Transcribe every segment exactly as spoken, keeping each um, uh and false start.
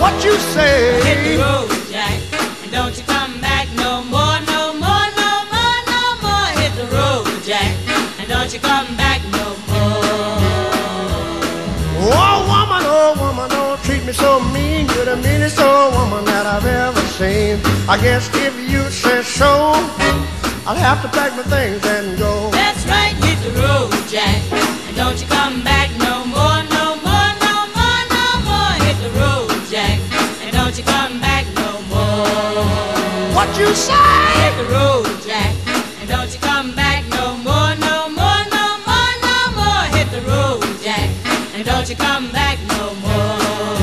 What you say? Hit the road, Jack, and don't you come back no more, no more, no more, no more. Hit the road, Jack, and don't you come back no more. Oh woman, oh woman, don't treat me so mean. You're the meanest old woman that I've ever seen. I guess if you say so, I'll have to pack my things and go. That's right, hit the road, Jack, and don't you come back no more, no more, no more, no more. Hit the road, Jack, and don't you come back no more. What you say? Hit the road, Jack, and don't you come back no more, no more, no more, no more. Hit the road, Jack, and don't you come back no more.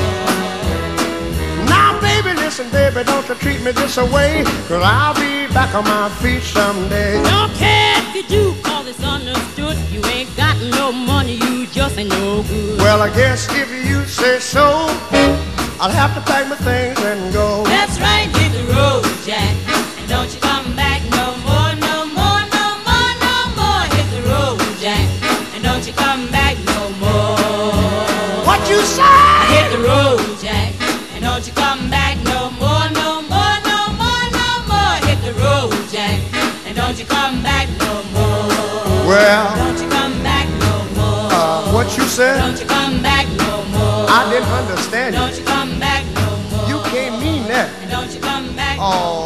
Now baby, listen baby, don't you treat me this away, 'cause I'll be back on my feet someday. Don't care if you do, cause it's understood. You ain't got no money, you just ain't no good. Well, I guess if you say so, I'll have to pack my things and go. That's right, hit the road, Jack, and don't you come back no more, no more, no more, no more. Hit the road, Jack, and don't you come back no more. What you say? Hit the road, Jack, and don't you come back no more, no more, no more, no more. Hit the road, Jack, and don't you come back no more. Well, Don't you come back no more. uh, what you said? Don't you come back no more. I didn't understand you. Don't you come back no more. You can't mean that. And don't you come back no Oh.